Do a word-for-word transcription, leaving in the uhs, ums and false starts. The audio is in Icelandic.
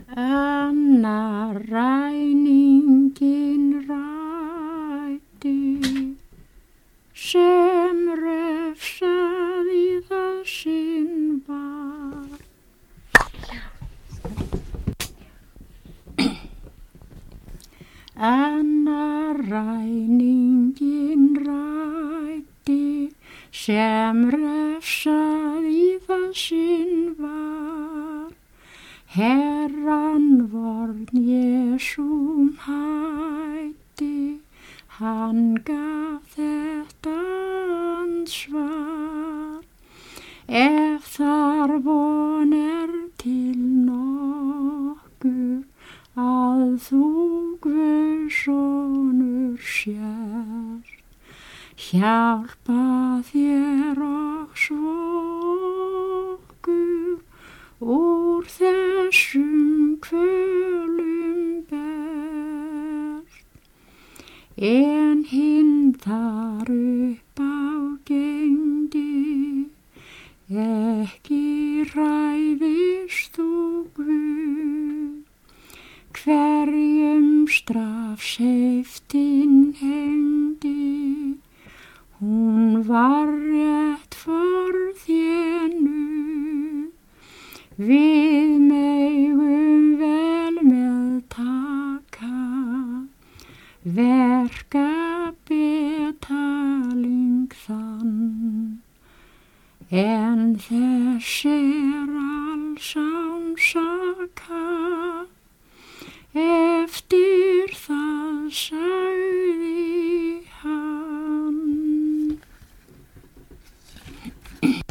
Annar ræninginn ræddi, sem refsað í það sinn var. Annar ræninginn ræddi, sem refsað í það sinn var. Herran vorn Jesúm hætti, hann gaf þetta ansvar. Ef þar von er til nokkur, að þú Guðs sonur sért, hjálpa þér og svokkur úr þessum kvölum bert. En hinn þar upp á gegndi, ekki ræðist þú Guð, hverjum strafseiftin hengdi, hún var rétt forþénuð. Við megum vel með taka, verka betaling þann, en þess er alls án saka, eftir það sagði